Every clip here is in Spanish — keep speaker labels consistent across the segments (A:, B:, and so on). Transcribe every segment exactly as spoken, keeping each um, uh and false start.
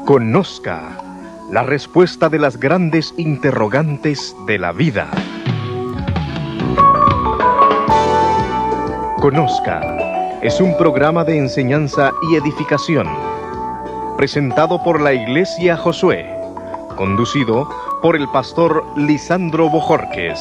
A: Conozca la respuesta de las grandes interrogantes de la vida. Conozca es un programa de enseñanza y edificación, presentado por la Iglesia Josué, conducido por el pastor Lisandro Bojorquez.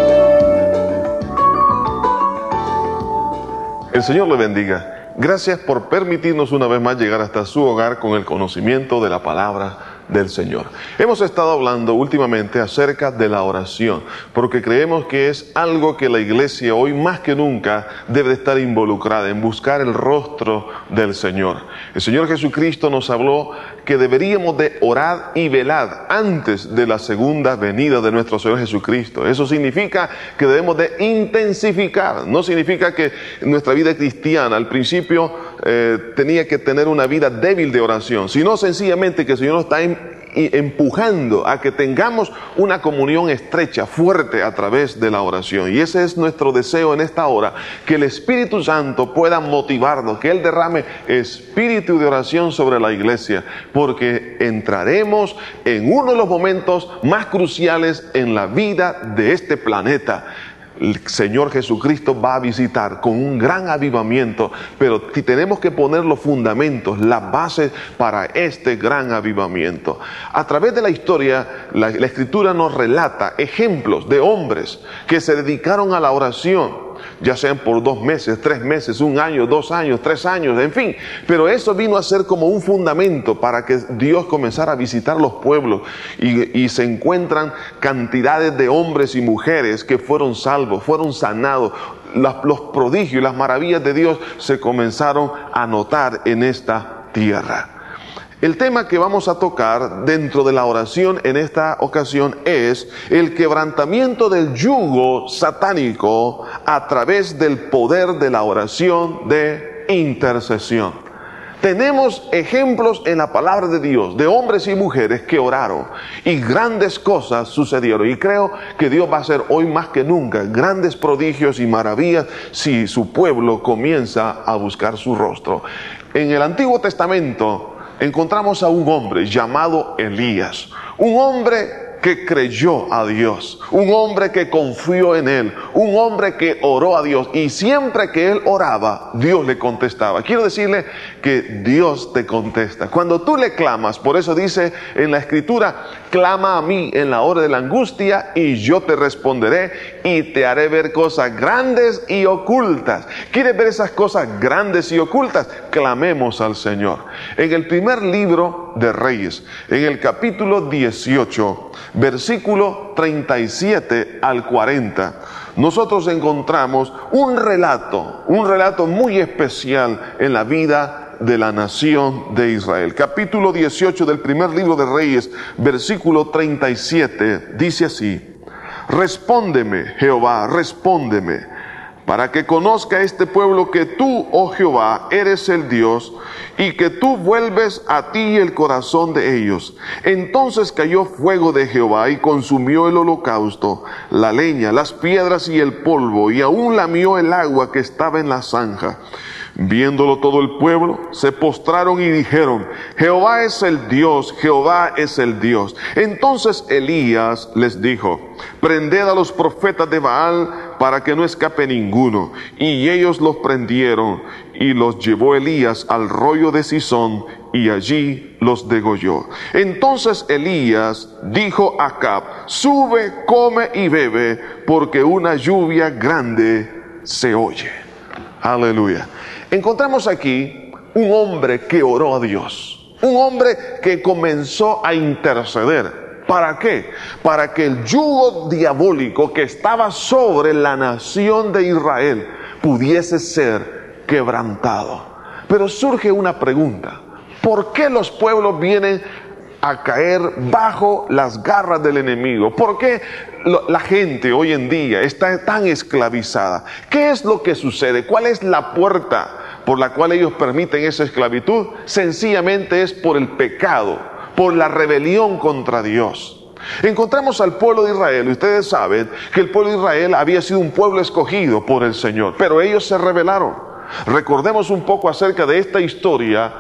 B: El Señor le bendiga. Gracias por permitirnos una vez más llegar hasta su hogar con el conocimiento de la palabra del Señor. Hemos estado hablando últimamente acerca de la oración, porque creemos que es algo que la iglesia hoy más que nunca debe estar involucrada en buscar el rostro del Señor. El Señor Jesucristo nos habló que deberíamos de orar y velar antes de la segunda venida de nuestro Señor Jesucristo. Eso significa que debemos de intensificar. No significa que nuestra vida cristiana al principio eh, tenía que tener una vida débil de oración, sino sencillamente que el Señor nos está en y empujando a que tengamos una comunión estrecha, fuerte a través de la oración. Y ese es nuestro deseo en esta hora, que el Espíritu Santo pueda motivarnos, que Él derrame espíritu de oración sobre la iglesia, porque entraremos en uno de los momentos más cruciales en la vida de este planeta. El Señor Jesucristo va a visitar con un gran avivamiento, pero tenemos que poner los fundamentos, las bases para este gran avivamiento. A través de la historia, la, la Escritura nos relata ejemplos de hombres que se dedicaron a la oración, ya sean por dos meses, tres meses, un año, dos años, tres años, en fin. Pero eso vino a ser como un fundamento para que Dios comenzara a visitar los pueblos y, y se encuentran cantidades de hombres y mujeres que fueron salvos, fueron sanados. Las, los prodigios y las maravillas de Dios se comenzaron a notar en esta tierra. El tema que vamos a tocar dentro de la oración en esta ocasión es el quebrantamiento del yugo satánico a través del poder de la oración de intercesión. Tenemos ejemplos en la palabra de Dios de hombres y mujeres que oraron y grandes cosas sucedieron. Y creo que Dios va a hacer hoy más que nunca grandes prodigios y maravillas si su pueblo comienza a buscar su rostro. En el Antiguo Testamento encontramos a un hombre llamado Elías, un hombre que creyó a Dios, un hombre que confió en Él, un hombre que oró a Dios y siempre que él oraba, Dios le contestaba. Quiero decirle que Dios te contesta. Cuando tú le clamas, por eso dice en la Escritura, clama a mí en la hora de la angustia y yo te responderé y te haré ver cosas grandes y ocultas. ¿Quieres ver esas cosas grandes y ocultas? Clamemos al Señor. En el primer libro de Reyes, en el capítulo dieciocho, versículo treinta y siete al cuarenta, nosotros encontramos un relato, un relato muy especial en la vida de la nación de Israel. Capítulo dieciocho del primer libro de Reyes, versículo treinta y siete, dice así: Respóndeme, Jehová, respóndeme, para que conozca este pueblo que tú, oh Jehová, eres el Dios, y que tú vuelves a ti el corazón de ellos. Entonces cayó fuego de Jehová y consumió el holocausto, la leña, las piedras y el polvo, y aún lamió el agua que estaba en la zanja. Viéndolo todo el pueblo, se postraron y dijeron: Jehová es el Dios, Jehová es el Dios. Entonces Elías les dijo: Prended a los profetas de Baal para que no escape ninguno. Y ellos los prendieron, y los llevó Elías al rollo de Cisón, y allí los degolló. Entonces Elías dijo a Acab: Sube, come y bebe, porque una lluvia grande se oye. Aleluya. Encontramos aquí un hombre que oró a Dios, un hombre que comenzó a interceder. ¿Para qué? Para que el yugo diabólico que estaba sobre la nación de Israel pudiese ser quebrantado. Pero surge una pregunta: ¿por qué los pueblos vienen a caer bajo las garras del enemigo? ¿Por qué la gente hoy en día está tan esclavizada? ¿Qué es lo que sucede? ¿Cuál es la puerta por la cual ellos permiten esa esclavitud? Sencillamente es por el pecado, por la rebelión contra Dios. Encontramos al pueblo de Israel, y ustedes saben que el pueblo de Israel había sido un pueblo escogido por el Señor, pero ellos se rebelaron. Recordemos un poco acerca de esta historia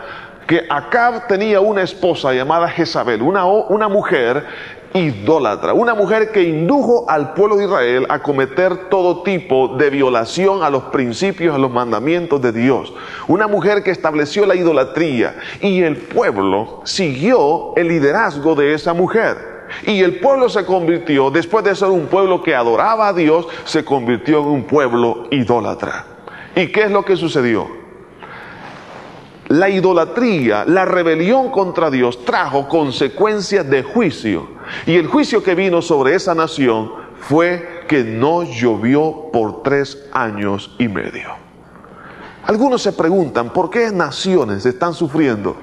B: que Acab tenía una esposa llamada Jezabel, una, una mujer idólatra, una mujer que indujo al pueblo de Israel a cometer todo tipo de violación a los principios, a los mandamientos de Dios. Una mujer que estableció la idolatría, y el pueblo siguió el liderazgo de esa mujer. Y el pueblo se convirtió, después de ser un pueblo que adoraba a Dios, se convirtió en un pueblo idólatra. ¿Y qué es lo que sucedió? La idolatría, la rebelión contra Dios trajo consecuencias de juicio. Y el juicio que vino sobre esa nación fue que no llovió por tres años y medio. Algunos se preguntan, ¿por qué naciones están sufriendo?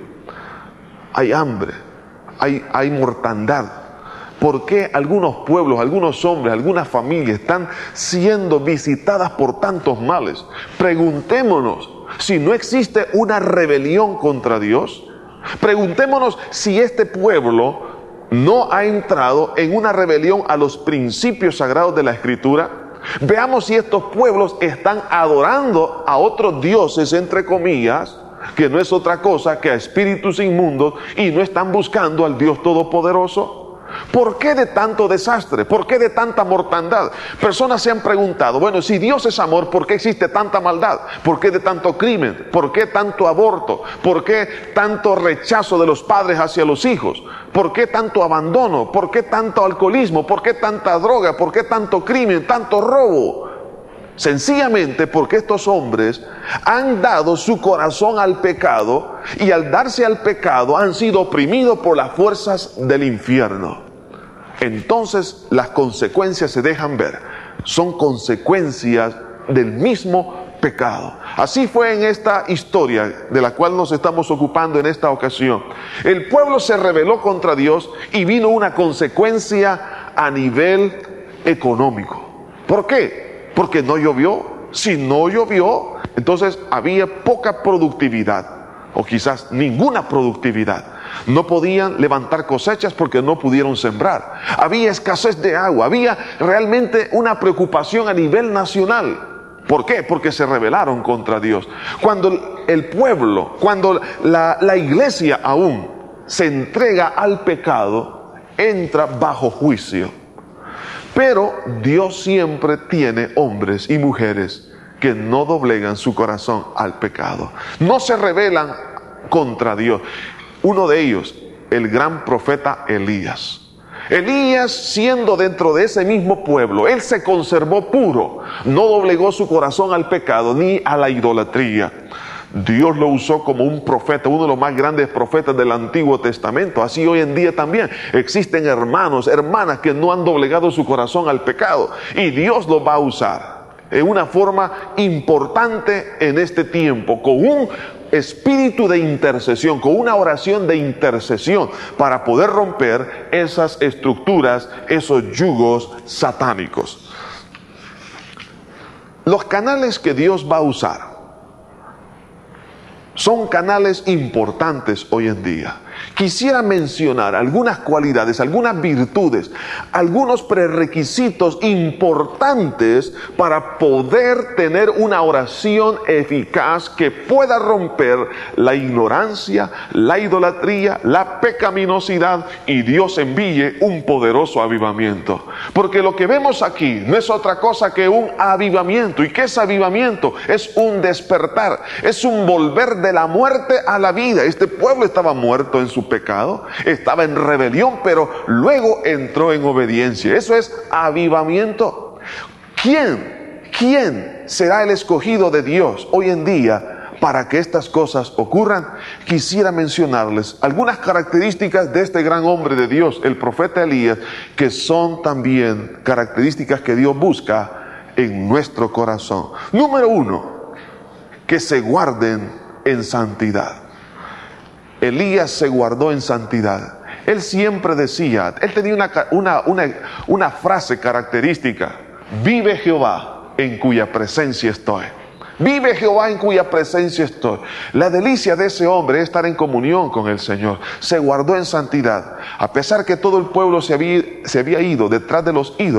B: Hay hambre, hay, hay mortandad. ¿Por qué algunos pueblos, algunos hombres, algunas familias están siendo visitadas por tantos males? Preguntémonos si no existe una rebelión contra Dios. Preguntémonos si este pueblo no ha entrado en una rebelión a los principios sagrados de la Escritura. Veamos si estos pueblos están adorando a otros dioses, entre comillas, que no es otra cosa que a espíritus inmundos, y no están buscando al Dios Todopoderoso. ¿Por qué de tanto desastre? ¿Por qué de tanta mortandad? Personas se han preguntado, bueno, si Dios es amor, ¿por qué existe tanta maldad? ¿Por qué de tanto crimen? ¿Por qué tanto aborto? ¿Por qué tanto rechazo de los padres hacia los hijos? ¿Por qué tanto abandono? ¿Por qué tanto alcoholismo? ¿Por qué tanta droga? ¿Por qué tanto crimen? ¿Tanto robo? Sencillamente porque estos hombres han dado su corazón al pecado, y al darse al pecado han sido oprimidos por las fuerzas del infierno. Entonces las consecuencias se dejan ver. Son consecuencias del mismo pecado. Así fue en esta historia de la cual nos estamos ocupando en esta ocasión. El pueblo se rebeló contra Dios y vino una consecuencia a nivel económico. ¿Por qué? Porque no llovió. Si no llovió, entonces había poca productividad, o quizás ninguna productividad. No podían levantar cosechas porque no pudieron sembrar. Había escasez de agua, había realmente una preocupación a nivel nacional. ¿Por qué? Porque se rebelaron contra Dios. Cuando el pueblo, cuando la, la iglesia aún se entrega al pecado, entra bajo juicio. Pero Dios siempre tiene hombres y mujeres que no doblegan su corazón al pecado. No se rebelan contra Dios. Uno de ellos, el gran profeta Elías. Elías, siendo dentro de ese mismo pueblo, él se conservó puro. No doblegó su corazón al pecado ni a la idolatría. Dios lo usó como un profeta, uno de los más grandes profetas del Antiguo Testamento. Así hoy en día también existen hermanos, hermanas que no han doblegado su corazón al pecado, y Dios los va a usar en una forma importante en este tiempo, con un espíritu de intercesión, con una oración de intercesión, para poder romper esas estructuras, esos yugos satánicos. Los canales que Dios va a usar son canales importantes hoy en día. Quisiera mencionar algunas cualidades, algunas virtudes, algunos prerequisitos importantes para poder tener una oración eficaz que pueda romper la ignorancia, la idolatría, la pecaminosidad, y Dios envíe un poderoso avivamiento. Porque lo que vemos aquí no es otra cosa que un avivamiento. ¿Y qué es avivamiento? Es un despertar, es un volver de la muerte a la vida. Este pueblo estaba muerto en su pecado, estaba en rebelión, pero luego entró en obediencia. Eso es avivamiento. ¿Quién, quién será el escogido de Dios hoy en día para que estas cosas ocurran? Quisiera mencionarles algunas características de este gran hombre de Dios, el profeta Elías, que son también características que Dios busca en nuestro corazón. Número uno, que se guarden en santidad. Elías se guardó en santidad. Él siempre decía, él tenía una, una, una, una frase característica: vive Jehová en cuya presencia estoy. Vive Jehová en cuya presencia estoy. La delicia de ese hombre es estar en comunión con el Señor. Se guardó en santidad. A pesar que todo el pueblo se había, se había ido detrás de los ídolos,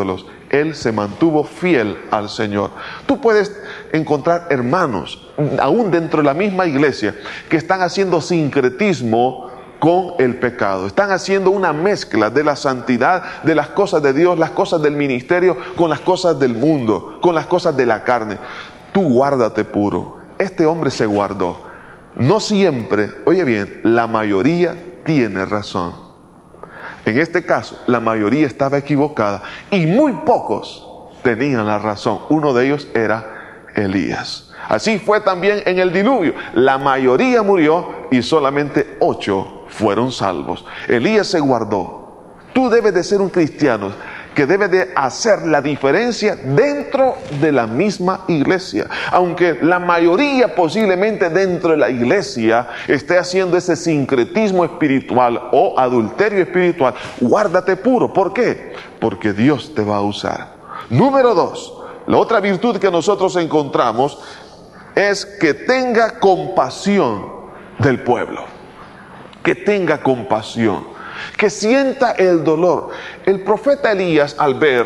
B: él se mantuvo fiel al Señor. Tú puedes encontrar hermanos, aún dentro de la misma iglesia, que están haciendo sincretismo con el pecado. Están haciendo una mezcla de la santidad, de las cosas de Dios, las cosas del ministerio, con las cosas del mundo, con las cosas de la carne. Tú guárdate puro. Este hombre se guardó. No siempre, oye bien, la mayoría tiene razón. En este caso, la mayoría estaba equivocada y muy pocos tenían la razón. Uno de ellos era Elías. Así fue también en el diluvio. La mayoría murió y solamente ocho fueron salvos. Elías se guardó. Tú debes de ser un cristiano que debe de hacer la diferencia dentro de la misma iglesia. Aunque la mayoría posiblemente dentro de la iglesia esté haciendo ese sincretismo espiritual o adulterio espiritual, guárdate puro. ¿Por qué? Porque Dios te va a usar. Número dos, la otra virtud que nosotros encontramos es que tenga compasión del pueblo. Que tenga compasión, que sienta el dolor. El profeta Elías, al ver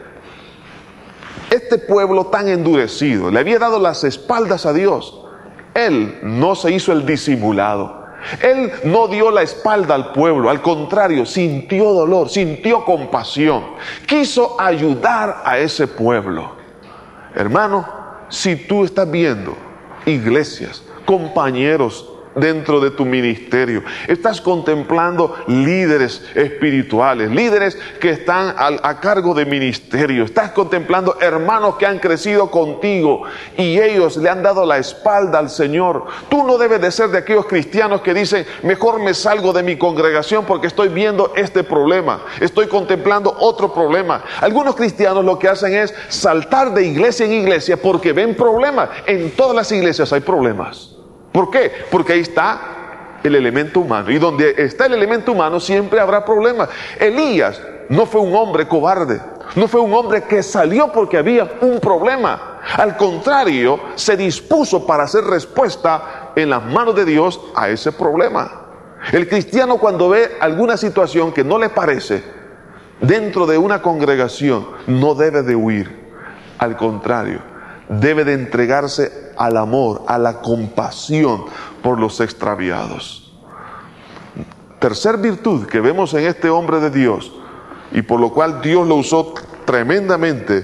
B: este pueblo tan endurecido, le había dado las espaldas a Dios. Él no se hizo el disimulado. Él no dio la espalda al pueblo, al contrario, sintió dolor, sintió compasión, quiso ayudar a ese pueblo. Hermano, si tú estás viendo iglesias, compañeros dentro de tu ministerio, estás contemplando líderes espirituales, líderes que están a, a cargo de ministerio, estás contemplando hermanos que han crecido contigo y ellos le han dado la espalda al Señor. Tú no debes de ser de aquellos cristianos que dicen, mejor me salgo de mi congregación porque estoy viendo este problema, estoy contemplando otro problema. Algunos cristianos lo que hacen es saltar de iglesia en iglesia porque ven problemas. En todas las iglesias hay problemas. ¿Por qué? Porque ahí está el elemento humano. Y donde está el elemento humano siempre habrá problemas. Elías no fue un hombre cobarde. No fue un hombre que salió porque había un problema. Al contrario, se dispuso para hacer respuesta en las manos de Dios a ese problema. El cristiano, cuando ve alguna situación que no le parece dentro de una congregación, no debe de huir. Al contrario, debe de entregarse al amor, a la compasión por los extraviados. Tercer virtud que vemos en este hombre de Dios, y por lo cual Dios lo usó tremendamente,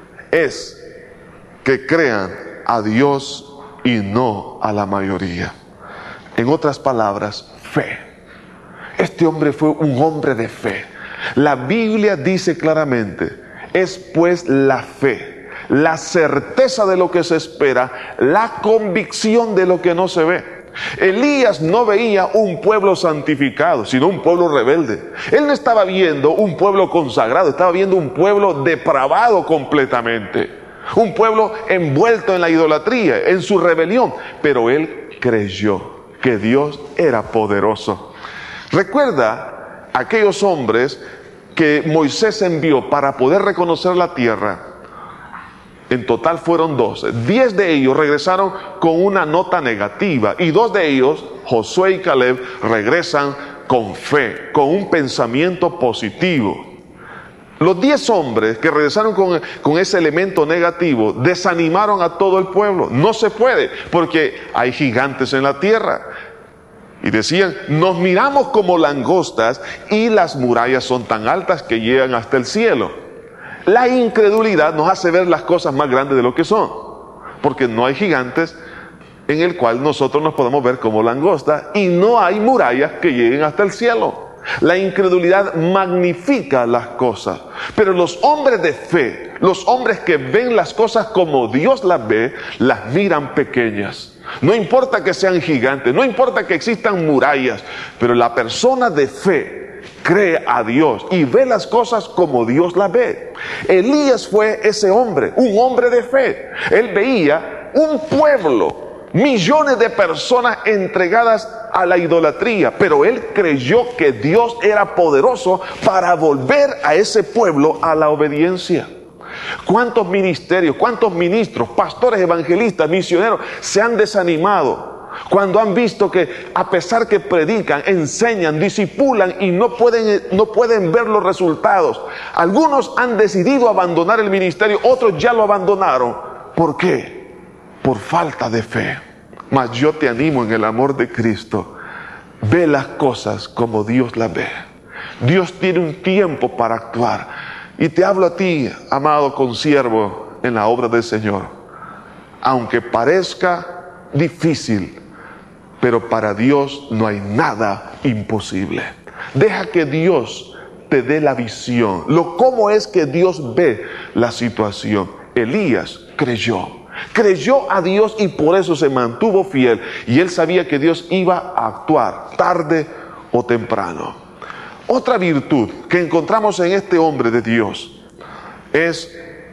B: es que crean a Dios y no a la mayoría. En otras palabras, fe. Este hombre fue un hombre de fe. La Biblia dice claramente, es pues la fe, la certeza de lo que se espera, la convicción de lo que no se ve. Elías no veía un pueblo santificado, sino un pueblo rebelde. Él no estaba viendo un pueblo consagrado, estaba viendo un pueblo depravado completamente. Un pueblo envuelto en la idolatría, en su rebelión. Pero él creyó que Dios era poderoso. Recuerda aquellos hombres que Moisés envió para poder reconocer la tierra. En total fueron doce. Diez de ellos regresaron con una nota negativa y dos de ellos, Josué y Caleb, regresan con fe, con un pensamiento positivo. Los diez hombres que regresaron con, con ese elemento negativo desanimaron a todo el pueblo. No se puede, porque hay gigantes en la tierra. Y decían, nos miramos como langostas y las murallas son tan altas que llegan hasta el cielo. La incredulidad nos hace ver las cosas más grandes de lo que son, porque no hay gigantes en el cual nosotros nos podemos ver como langostas y no hay murallas que lleguen hasta el cielo. La incredulidad magnifica las cosas, pero los hombres de fe, los hombres que ven las cosas como Dios las ve, las miran pequeñas. No importa que sean gigantes, no importa que existan murallas, pero la persona de fe cree a Dios y ve las cosas como Dios las ve. Elías fue ese hombre, un hombre de fe. Él veía un pueblo, millones de personas entregadas a la idolatría, pero él creyó que Dios era poderoso para volver a ese pueblo a la obediencia. ¿Cuántos ministerios, cuántos ministros, pastores, evangelistas, misioneros se han desanimado Cuando han visto que a pesar que predican, enseñan, disipulan y no pueden, no pueden ver los resultados. Algunos han decidido abandonar el ministerio, otros ya lo abandonaron. ¿Por qué? Por falta de fe. Mas yo te animo en el amor de Cristo. Ve las cosas como Dios las ve. Dios tiene un tiempo para actuar. Y te hablo a ti, amado consiervo en la obra del Señor. Aunque parezca difícil, pero para Dios no hay nada imposible. Deja que Dios te dé la visión. Lo cómo es que Dios ve la situación. Elías creyó. Creyó a Dios y por eso se mantuvo fiel. Y él sabía que Dios iba a actuar tarde o temprano. Otra virtud que encontramos en este hombre de Dios es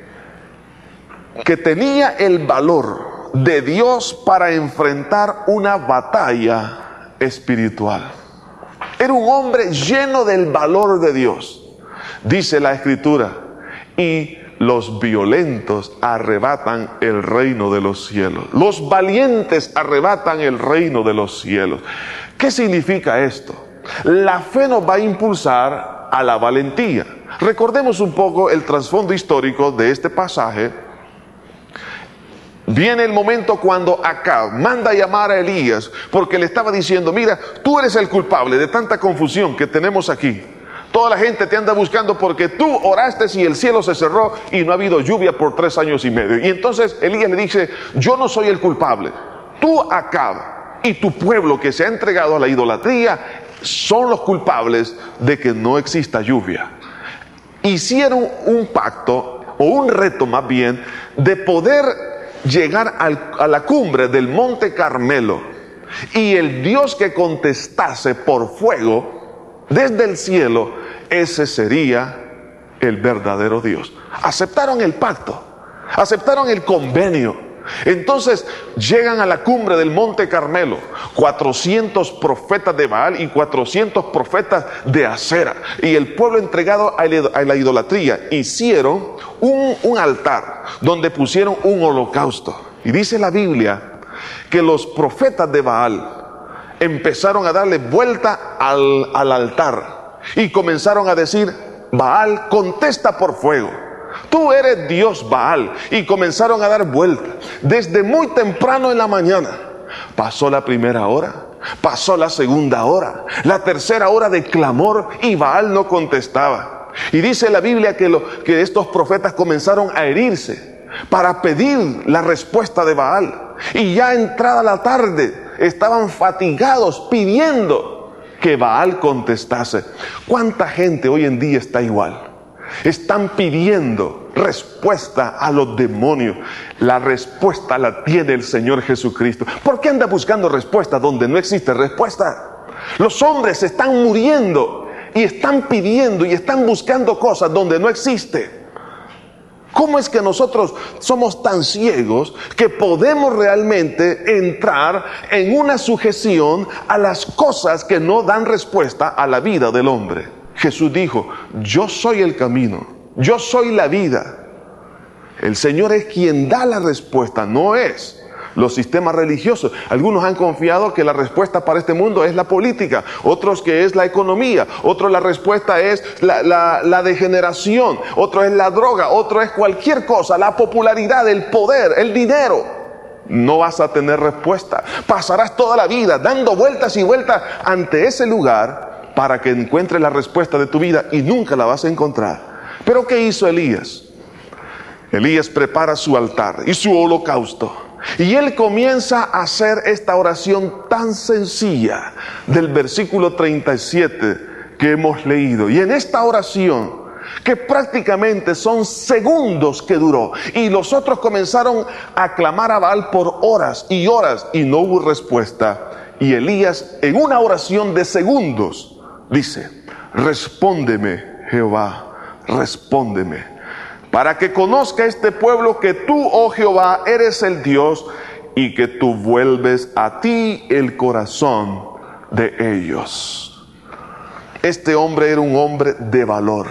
B: que tenía el valor de Dios para enfrentar una batalla espiritual. Era un hombre lleno del valor de Dios. Dice la Escritura, y los violentos arrebatan el reino de los cielos. Los valientes arrebatan el reino de los cielos. ¿Qué significa esto? La fe nos va a impulsar a la valentía. Recordemos un poco el trasfondo histórico de este pasaje. Viene el momento cuando Acab manda a llamar a Elías porque le estaba diciendo, mira, tú eres el culpable de tanta confusión que tenemos aquí. Toda la gente te anda buscando porque tú oraste y el cielo se cerró y no ha habido lluvia por tres años y medio. Y entonces Elías le dice, yo no soy el culpable. Tú, Acab, y tu pueblo que se ha entregado a la idolatría son los culpables de que no exista lluvia. Hicieron un pacto, o un reto más bien, de poder llegar al, a la cumbre del monte Carmelo, y el Dios que contestase por fuego desde el cielo, ese sería el verdadero Dios. Aceptaron el pacto, aceptaron el convenio. Entonces llegan a la cumbre del monte Carmelo, cuatrocientos profetas de Baal y cuatrocientos profetas de Acera, y el pueblo entregado a la idolatría. Hicieron un, un altar donde pusieron un holocausto, y dice la Biblia que los profetas de Baal empezaron a darle vuelta al, al altar y comenzaron a decir, Baal, contesta por fuego. Tú eres Dios, Baal. Y comenzaron a dar vueltas. Desde muy temprano en la mañana. Pasó la primera hora. Pasó la segunda hora. La tercera hora de clamor y Baal no contestaba. Y dice la Biblia que, lo, que estos profetas comenzaron a herirse para pedir la respuesta de Baal. Y ya entrada la tarde estaban fatigados pidiendo que Baal contestase. ¿Cuánta gente hoy en día está igual? Están pidiendo respuesta a los demonios. La respuesta la tiene el Señor Jesucristo. ¿Por qué anda buscando respuesta donde no existe respuesta? Los hombres están muriendo y están pidiendo y están buscando cosas donde no existe. ¿Cómo es que nosotros somos tan ciegos que podemos realmente entrar en una sujeción a las cosas que no dan respuesta a la vida del hombre? Jesús dijo, yo soy el camino, yo soy la vida. El Señor es quien da la respuesta, no es los sistemas religiosos. Algunos han confiado que la respuesta para este mundo es la política, otros que es la economía, otros la respuesta es la, la, la degeneración, otro es la droga, otro es cualquier cosa, la popularidad, el poder, el dinero. No vas a tener respuesta. Pasarás toda la vida dando vueltas y vueltas ante ese lugar para que encuentres la respuesta de tu vida y nunca la vas a encontrar. Pero ¿qué hizo Elías? Elías prepara su altar y su holocausto. Y él comienza a hacer esta oración tan sencilla del versículo treinta y siete que hemos leído. Y en esta oración, que prácticamente son segundos que duró, y los otros comenzaron a clamar a Baal por horas y horas y no hubo respuesta. Y Elías, en una oración de segundos, dice, respóndeme, Jehová, respóndeme, para que conozca este pueblo que tú, oh Jehová, eres el Dios y que tú vuelves a ti el corazón de ellos. Este hombre era un hombre de valor.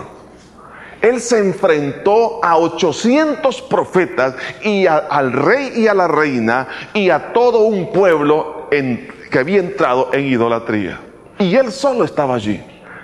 B: Él se enfrentó a ochocientos profetas y a, al rey y a la reina y a todo un pueblo en, que había entrado en idolatría. Y él solo estaba allí.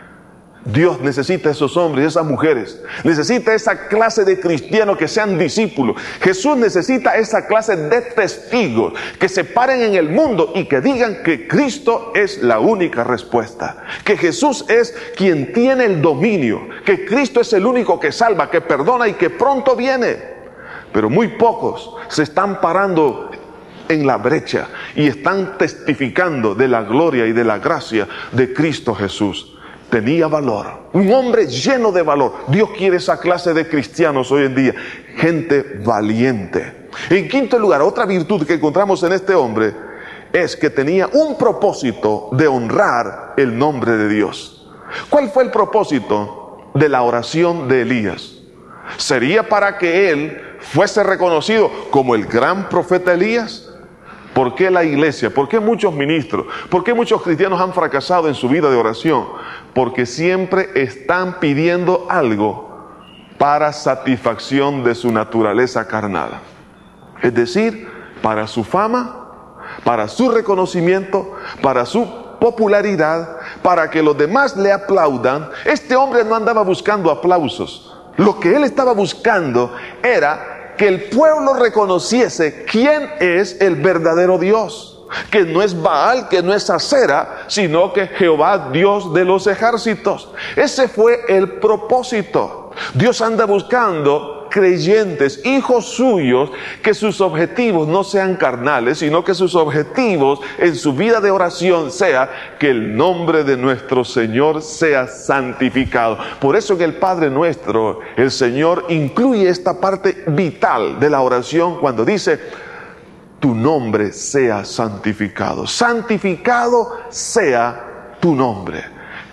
B: Dios necesita esos hombres y esas mujeres. Necesita esa clase de cristianos que sean discípulos. Jesús necesita esa clase de testigos que se paren en el mundo y que digan que Cristo es la única respuesta. Que Jesús es quien tiene el dominio. Que Cristo es el único que salva, que perdona y que pronto viene. Pero muy pocos se están parando en la brecha y están testificando de la gloria y de la gracia de Cristo Jesús. Tenía valor, un hombre lleno de valor. Dios quiere esa clase de cristianos hoy en día, gente valiente. En quinto lugar, otra virtud que encontramos en este hombre es que tenía un propósito de honrar el nombre de Dios. ¿Cuál fue el propósito de la oración de Elías? ¿Sería para que él fuese reconocido como el gran profeta Elías? ¿Por qué la iglesia? ¿Por qué muchos ministros? ¿Por qué muchos cristianos han fracasado en su vida de oración? Porque siempre están pidiendo algo para satisfacción de su naturaleza carnal. Es decir, para su fama, para su reconocimiento, para su popularidad, para que los demás le aplaudan. Este hombre no andaba buscando aplausos. Lo que él estaba buscando era que el pueblo reconociese quién es el verdadero Dios, que no es Baal, que no es Acera, sino que Jehová, Dios de los ejércitos. Ese fue el propósito. Dios anda buscando creyentes, hijos suyos, que sus objetivos no sean carnales, sino que sus objetivos en su vida de oración sea que el nombre de nuestro Señor sea santificado. Por eso en el Padre Nuestro, el Señor incluye esta parte vital de la oración cuando dice: tu nombre sea santificado. Santificado sea tu nombre.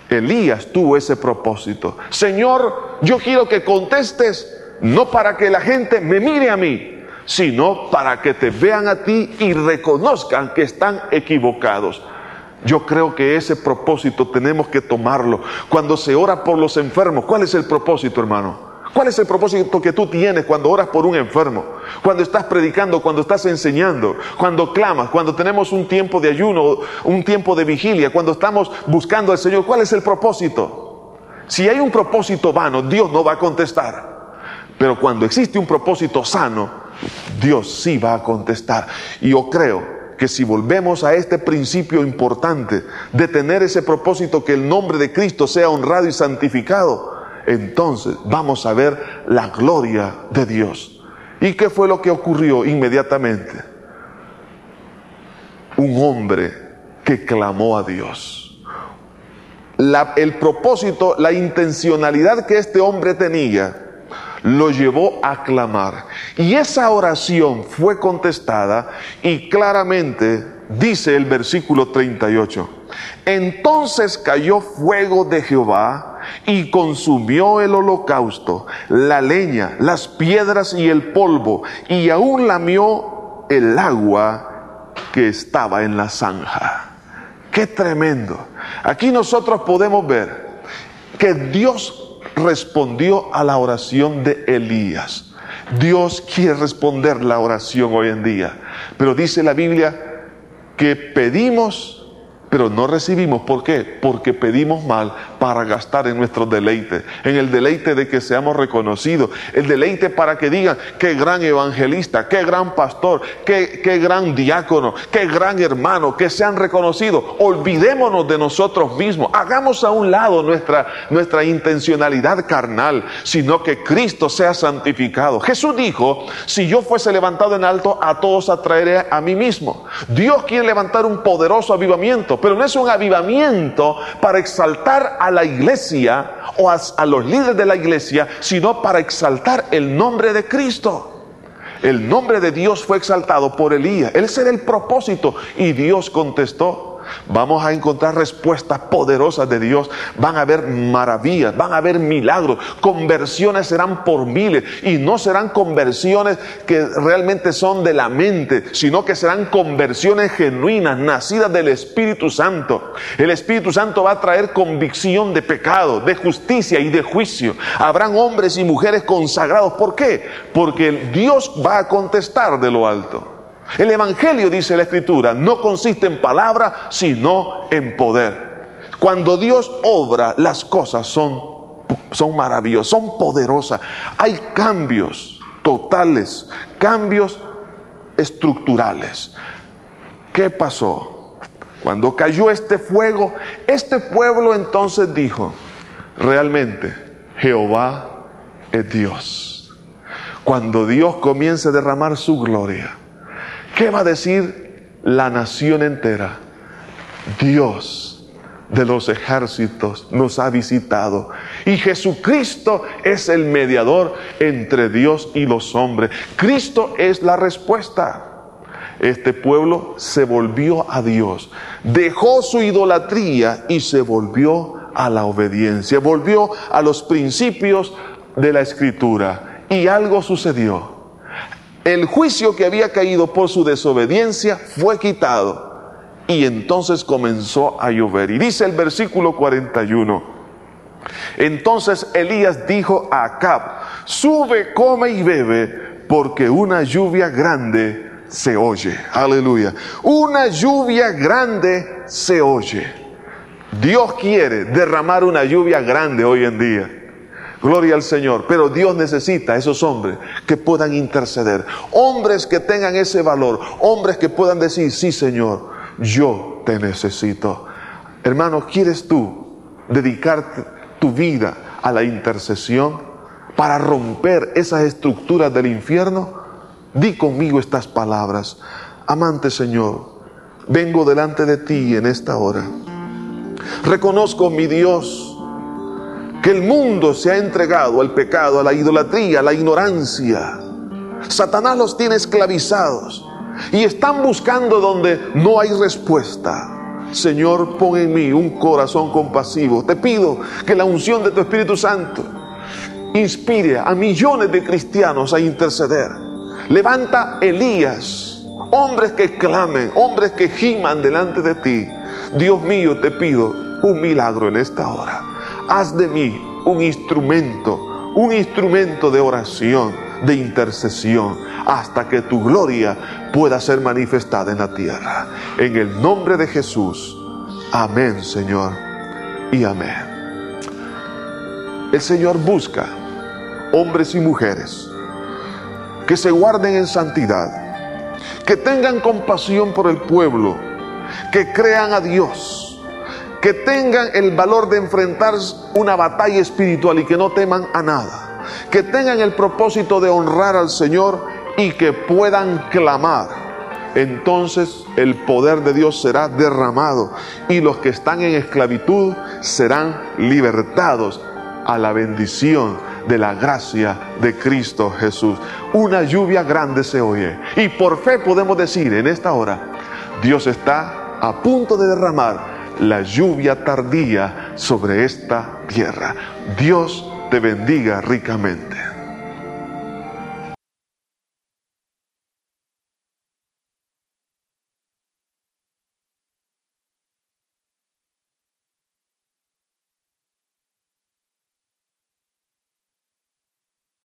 B: Elías tuvo ese propósito. Señor, yo quiero que contestes no para que la gente me mire a mí, sino para que te vean a ti y reconozcan que están equivocados. Yo creo que ese propósito tenemos que tomarlo. Cuando se ora por los enfermos, ¿cuál es el propósito, hermano? ¿Cuál es el propósito que tú tienes cuando oras por un enfermo? Cuando estás predicando, cuando estás enseñando, cuando clamas, cuando tenemos un tiempo de ayuno, un tiempo de vigilia, cuando estamos buscando al Señor, ¿cuál es el propósito? Si hay un propósito vano, Dios no va a contestar. Pero cuando existe un propósito sano, Dios sí va a contestar. Y yo creo que si volvemos a este principio importante de tener ese propósito, que el nombre de Cristo sea honrado y santificado, entonces vamos a ver la gloria de Dios. ¿Y qué fue lo que ocurrió inmediatamente? Un hombre que clamó a Dios. La, el propósito, la intencionalidad que este hombre tenía, lo llevó a clamar. Y esa oración fue contestada, y claramente dice el versículo treinta y ocho: entonces cayó fuego de Jehová y consumió el holocausto, la leña, las piedras y el polvo, y aún lamió el agua que estaba en la zanja. ¡Qué tremendo! Aquí nosotros podemos ver que Dios respondió a la oración de Elías. Dios quiere responder la oración hoy en día, pero dice la Biblia que pedimos pero no recibimos. ¿Por qué? Porque pedimos mal para gastar en nuestro deleite, en el deleite de que seamos reconocidos, el deleite para que digan: qué gran evangelista, qué gran pastor, qué, qué gran diácono, qué gran hermano, que sean reconocidos. Olvidémonos de nosotros mismos, hagamos a un lado nuestra, nuestra intencionalidad carnal, sino que Cristo sea santificado. Jesús dijo: si yo fuese levantado en alto, a todos atraeré a mí mismo. Dios quiere levantar un poderoso avivamiento, pero no es un avivamiento para exaltar a la iglesia o a, a los líderes de la iglesia, sino para exaltar el nombre de Cristo. El nombre de Dios fue exaltado por Elías. Ese era el propósito, y Dios contestó. Vamos a encontrar respuestas poderosas de Dios. Van a haber maravillas, van a haber milagros. Conversiones serán por miles, y no serán conversiones que realmente son de la mente, sino que serán conversiones genuinas, nacidas del Espíritu Santo. El Espíritu Santo va a traer convicción de pecado, de justicia y de juicio. Habrán hombres y mujeres consagrados. ¿Por qué? Porque Dios va a contestar de lo alto. El evangelio, dice la Escritura, no consiste en palabra, sino en poder. Cuando Dios obra, las cosas son, son maravillosas, son poderosas. Hay cambios totales, cambios estructurales. ¿Qué pasó? Cuando cayó este fuego, este pueblo entonces dijo, realmente Jehová es Dios. Cuando Dios comience a derramar su gloria, ¿qué va a decir la nación entera? Dios de los ejércitos nos ha visitado y Jesucristo es el mediador entre Dios y los hombres. Cristo es la respuesta. Este pueblo se volvió a Dios, dejó su idolatría y se volvió a la obediencia, volvió a los principios de la Escritura, y algo sucedió. El juicio que había caído por su desobediencia fue quitado, y entonces comenzó a llover. Y dice el versículo cuarenta y uno, entonces Elías dijo a Acab, sube, come y bebe, porque una lluvia grande se oye. Aleluya. Una lluvia grande se oye. Dios quiere derramar una lluvia grande hoy en día. Gloria al Señor. Pero Dios necesita a esos hombres que puedan interceder. Hombres que tengan ese valor. Hombres que puedan decir, sí, Señor, yo te necesito. Hermano, ¿quieres tú dedicar tu vida a la intercesión para romper esas estructuras del infierno? Di conmigo estas palabras. Amante Señor, vengo delante de ti en esta hora. Reconozco, mi Dios, que el mundo se ha entregado al pecado, a la idolatría, a la ignorancia. Satanás los tiene esclavizados y están buscando donde no hay respuesta. Señor, pon en mí un corazón compasivo. Te pido que la unción de tu Espíritu Santo inspire a millones de cristianos a interceder. Levanta Elías, hombres que clamen, hombres que giman delante de ti. Dios mío, te pido un milagro en esta hora. Haz de mí un instrumento, un instrumento de oración, de intercesión, hasta que tu gloria pueda ser manifestada en la tierra. En el nombre de Jesús. Amén, Señor, y amén. El Señor busca hombres y mujeres que se guarden en santidad, que tengan compasión por el pueblo, que crean a Dios, que tengan el valor de enfrentar una batalla espiritual y que no teman a nada, que tengan el propósito de honrar al Señor y que puedan clamar. Entonces el poder de Dios será derramado y los que están en esclavitud serán libertados a la bendición de la gracia de Cristo Jesús. Una lluvia grande se oye y por fe podemos decir en esta hora, Dios está a punto de derramar la lluvia tardía sobre esta tierra. Dios te bendiga ricamente.